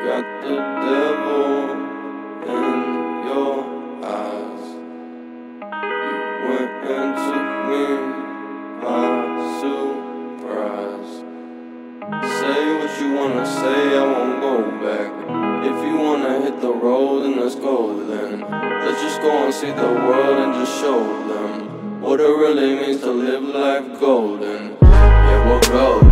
got the devil in your eyes. You went and took me by surprise. Say what you wanna say, I won't go back. If you wanna hit the road, then let's go then. Let's just go and see the world and just show them what it really means to live life golden. Yeah, we're golden.